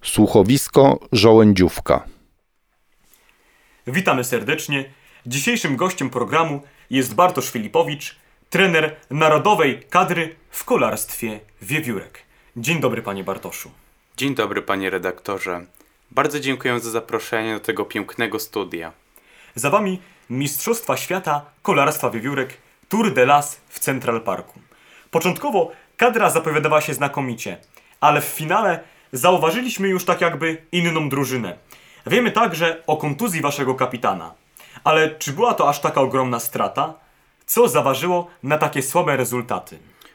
Słuchowisko Żołędziówka. Witamy serdecznie. Dzisiejszym gościem programu jest Bartosz Filipowicz, trener narodowej kadry w kolarstwie wiewiórek. Dzień dobry, panie Bartoszu. Dzień dobry, panie redaktorze. Bardzo dziękuję za zaproszenie do tego pięknego studia. Za wami Mistrzostwa Świata Kolarstwa Wiewiórek Tour de Las w Central Parku. Początkowo kadra zapowiadała się znakomicie, ale w finale zauważyliśmy już tak jakby inną drużynę. Wiemy także o kontuzji waszego kapitana. Ale czy była to aż taka ogromna strata? Co zaważyło na takie słabe rezultaty?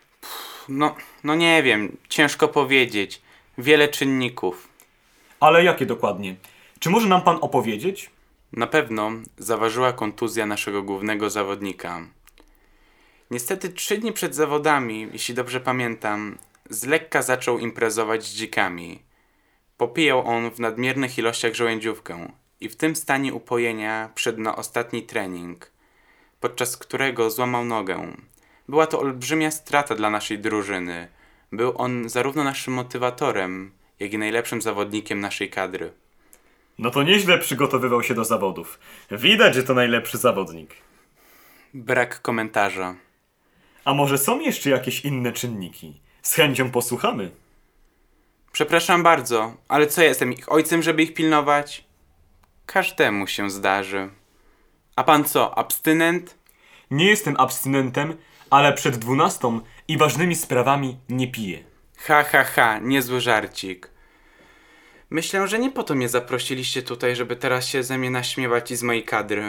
No nie wiem, ciężko powiedzieć. Wiele czynników. Ale jakie dokładnie? Czy może nam pan opowiedzieć? Na pewno zaważyła kontuzja naszego głównego zawodnika. Niestety 3 dni przed zawodami, jeśli dobrze pamiętam, z lekka zaczął imprezować z dzikami. Popijał on w nadmiernych ilościach żołędziówkę i w tym stanie upojenia wszedł na ostatni trening, podczas którego złamał nogę. Była to olbrzymia strata dla naszej drużyny. Był on zarówno naszym motywatorem, jak i najlepszym zawodnikiem naszej kadry. No to nieźle przygotowywał się do zawodów. Widać, że to najlepszy zawodnik. Brak komentarza. A może są jeszcze jakieś inne czynniki? Z chęcią posłuchamy. Przepraszam bardzo, ale co, jestem ich ojcem, żeby ich pilnować? Każdemu się zdarzy. A pan co, abstynent? Nie jestem abstynentem, ale przed 12 i ważnymi sprawami nie piję. Ha, niezły żarcik. Myślę, że nie po to mnie zaprosiliście tutaj, żeby teraz się ze mnie naśmiewać i z mojej kadry.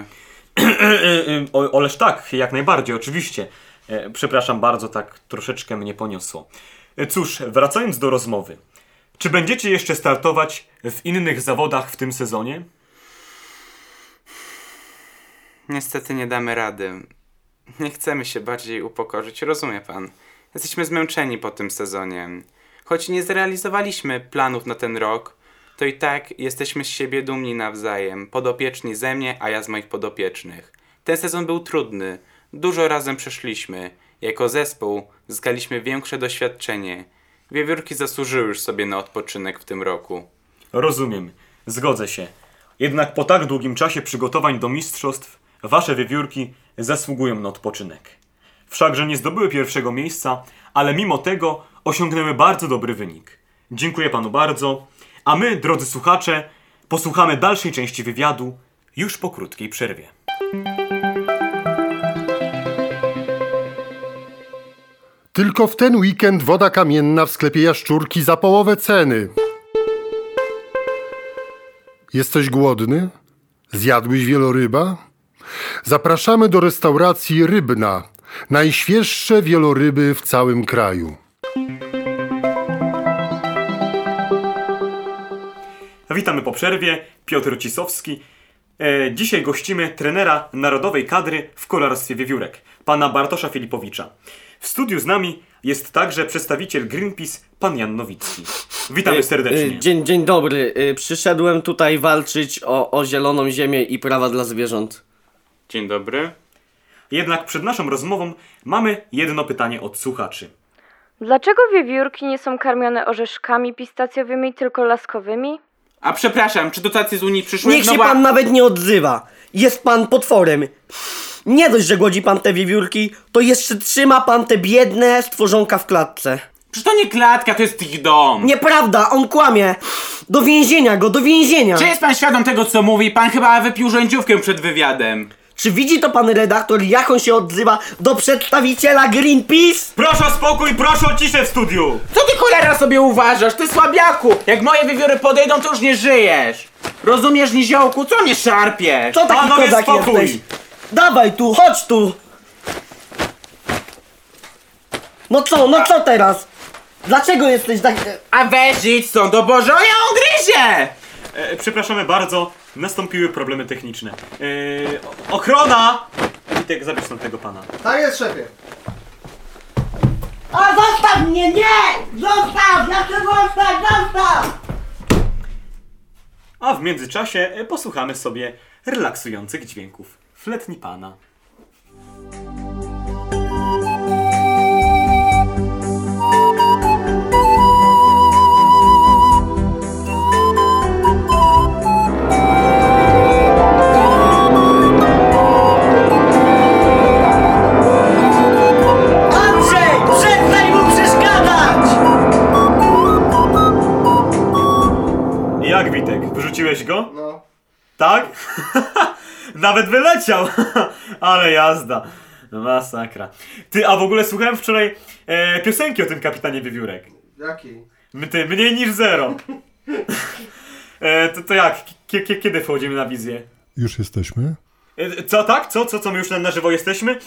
Oleż tak, jak najbardziej, oczywiście. Przepraszam bardzo, tak troszeczkę mnie poniosło. Cóż, wracając do rozmowy. Czy będziecie jeszcze startować w innych zawodach w tym sezonie? Niestety nie damy rady. Nie chcemy się bardziej upokorzyć, rozumie pan. Jesteśmy zmęczeni po tym sezonie. Choć nie zrealizowaliśmy planów na ten rok, to i tak jesteśmy z siebie dumni nawzajem. Podopieczni ze mnie, a ja z moich podopiecznych. Ten sezon był trudny. Dużo razem przeszliśmy. Jako zespół zyskaliśmy większe doświadczenie. Wiewiórki zasłużyły już sobie na odpoczynek w tym roku. Rozumiem, zgodzę się. Jednak po tak długim czasie przygotowań do mistrzostw, wasze wiewiórki zasługują na odpoczynek. Wszakże nie zdobyły pierwszego miejsca, ale mimo tego osiągnęły bardzo dobry wynik. Dziękuję panu bardzo, a my, drodzy słuchacze, posłuchamy dalszej części wywiadu już po krótkiej przerwie. Tylko w ten weekend woda kamienna w sklepie Jaszczurki za połowę ceny. Jesteś głodny? Zjadłeś wieloryba? Zapraszamy do restauracji Rybna. Najświeższe wieloryby w całym kraju. Witamy po przerwie, Piotr Cisowski. Dzisiaj gościmy trenera narodowej kadry w kolarstwie wiewiórek, pana Bartosza Filipowicza. W studiu z nami jest także przedstawiciel Greenpeace, pan Jan Nowicki. Witamy serdecznie. Dzień dobry. Przyszedłem tutaj walczyć o zieloną ziemię i prawa dla zwierząt. Dzień dobry. Jednak przed naszą rozmową mamy jedno pytanie od słuchaczy. Dlaczego wiewiórki nie są karmione orzeszkami pistacjowymi, tylko laskowymi? A przepraszam, czy dotacje z Unii przyszły? Niech się pan nawet nie odzywa. Jest pan potworem. Nie dość, że głodzi pan te wiewiórki, to jeszcze trzyma pan te biedne stworzonka w klatce. Przecież to nie klatka, to jest ich dom. Nieprawda, on kłamie. Do więzienia go, do więzienia. Czy jest pan świadom tego, co mówi? Pan chyba wypił żołędziówkę przed wywiadem. Czy widzi to pan redaktor, jak on się odzywa do przedstawiciela Greenpeace? Proszę o spokój, proszę o ciszę w studiu! Co ty cholera sobie uważasz? Ty słabiaku! Jak moje wiewióry podejdą, to już nie żyjesz! Rozumiesz, niziołku? Co mnie szarpiesz? Co taki Panowie, kozak spokój. jesteś? Dawaj tu, chodź tu! No co teraz? Dlaczego jesteś tak... A weź idź stąd, do Boże, o ja on gryzie! Przepraszamy bardzo, nastąpiły problemy techniczne. Ochrona! Witek, zabierz stąd tego pana. Tak jest, szefie. A zostaw mnie, nie! Zostaw! Ja chcę zostaw! A w międzyczasie posłuchamy sobie relaksujących dźwięków fletni pana. Jak Witek? Wyrzuciłeś go? No. Tak? Nawet wyleciał! Ale jazda. Masakra. Ty, a w ogóle słuchałem wczoraj piosenki o tym kapitanie Wiewiórek. Jakiej? Mniej niż 0. To jak? Kiedy wchodzimy na wizję? Już jesteśmy? Co, tak? Co my już na żywo jesteśmy?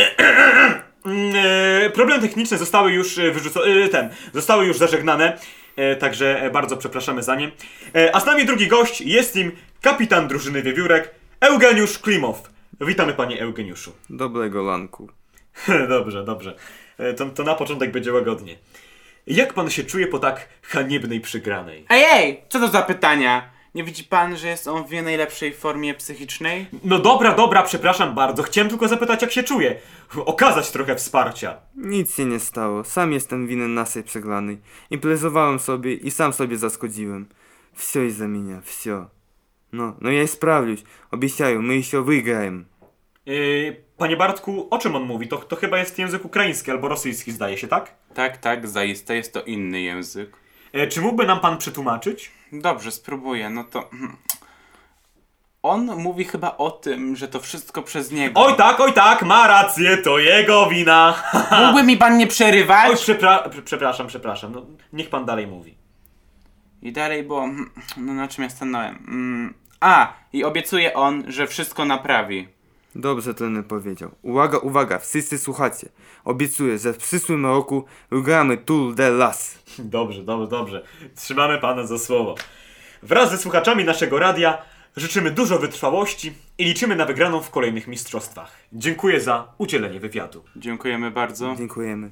Problem techniczny zostały już zostały już zażegnane, także bardzo przepraszamy za nie. A z nami drugi gość, jest nim kapitan drużyny Wiewiórek, Eugeniusz Klimow. Witamy, panie Eugeniuszu. Dobrego lanku. Dobrze. To na początek będzie łagodnie. Jak pan się czuje po tak haniebnej przegranej? Ej! Co to za pytania? Nie widzi pan, że jest on w nie najlepszej formie psychicznej? No dobra, przepraszam bardzo. Chciałem tylko zapytać, jak się czuje. Okazać trochę wsparcia. Nic się nie stało. Sam jestem winien naszej przegranej. Imprezowałem sobie i sam sobie zaszkodziłem. Все из-за меня, все. No ja исправлюсь. Обещаю, my еще wygramy. Panie Bartku, o czym on mówi? To chyba jest język ukraiński albo rosyjski, zdaje się, tak? Tak, zaiste jest to inny język. Czy mógłby nam pan przetłumaczyć? Dobrze, spróbuję, no to... On mówi chyba o tym, że to wszystko przez niego. Oj tak, ma rację, to jego wina. Mógłby mi pan nie przerywać? Oj, przepraszam, no, niech pan dalej mówi. I dalej, bo... No na czym ja stanąłem? I obiecuje on, że wszystko naprawi. Dobrze trener powiedział. Uwaga, wszyscy słuchacie. Obiecuję, że w przyszłym roku wygramy Tour de Las. Dobrze. Trzymamy pana za słowo. Wraz ze słuchaczami naszego radia życzymy dużo wytrwałości i liczymy na wygraną w kolejnych mistrzostwach. Dziękuję za udzielenie wywiadu. Dziękujemy bardzo. Dziękujemy.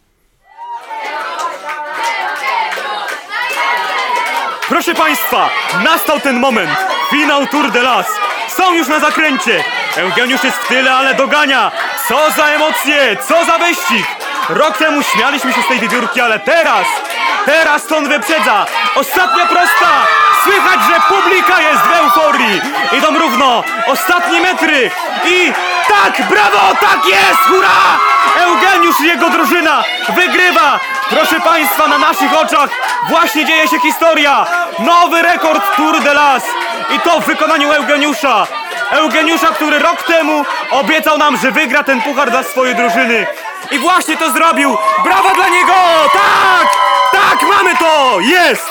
Proszę państwa, nastał ten moment. Finał Tour de Las. Są już na zakręcie. Eugeniusz jest w tyle, ale dogania. Co za emocje, co za wyścig. Rok temu śmialiśmy się z tej wiewiórki, ale teraz to on wyprzedza. Ostatnia prosta. Słychać, że publika jest w euforii. Idą równo. Ostatnie metry. I tak, brawo, tak jest, hurra! Eugeniusz i jego drużyna wygrywa. Proszę państwa, na naszych oczach właśnie dzieje się historia. Nowy rekord Tour de Las. I to w wykonaniu Eugeniusza. Eugeniusza, który rok temu obiecał nam, że wygra ten puchar dla swojej drużyny. I właśnie to zrobił. Brawa dla niego! Tak, mamy to! Jest!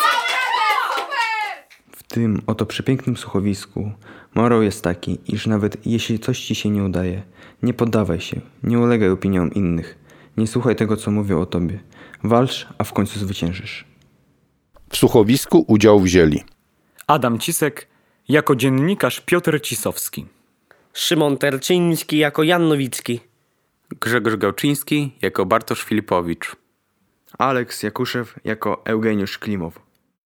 W tym oto przepięknym słuchowisku morał jest taki, iż nawet jeśli coś ci się nie udaje, nie poddawaj się, nie ulegaj opiniom innych, nie słuchaj tego, co mówią o tobie. Walcz, a w końcu zwyciężysz. W słuchowisku udział wzięli Adam Cisek jako dziennikarz Piotr Cisowski. Szymon Terczyński jako Jan Nowicki. Grzegorz Gałczyński jako Bartosz Filipowicz. Aleks Jakuszew jako Eugeniusz Klimow.